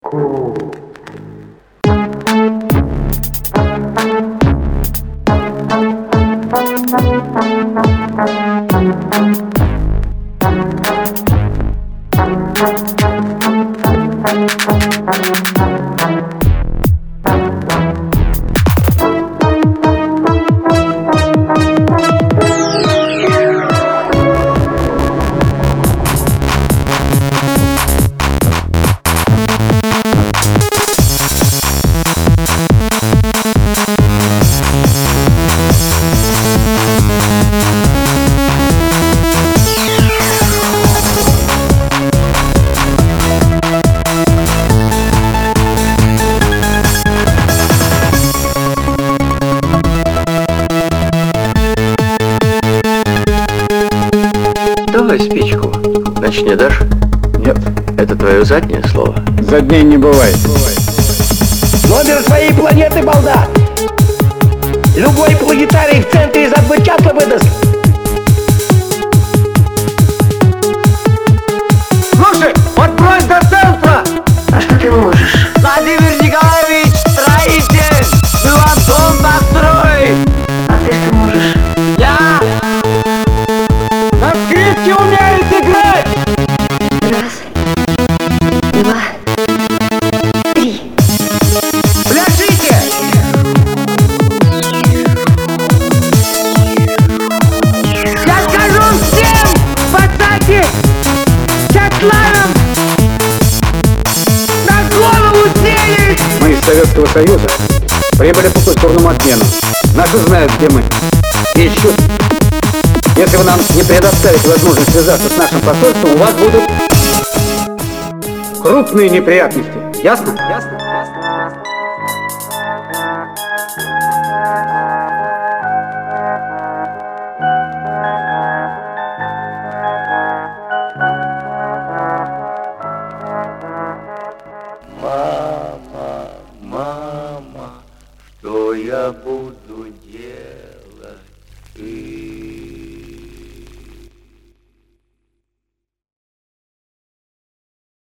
Давай спичку. Начни, дашь? Нет. Это твое заднее слово? Задней не бывает. Номер своей планеты, балда! Любой планетарий в центре за 2 часа выдаст. Слушай, подбрось до центра! А что ты можешь? Владимир Николаевич, строитель! Мы вам дом построим! А ты что можешь? Я на скрипке умеет играть! 1, 2, 3. Пляшите! Я скажу всем, пацаки, чатланам на голову сели! Мы из Советского Союза прибыли по культурному обмену. Наши знают, где мы. Ищут. Если вы нам не предоставите возможность связаться с нашим посольством, у вас будут крупные неприятности. Ясно? Ясно? Мама, что я буду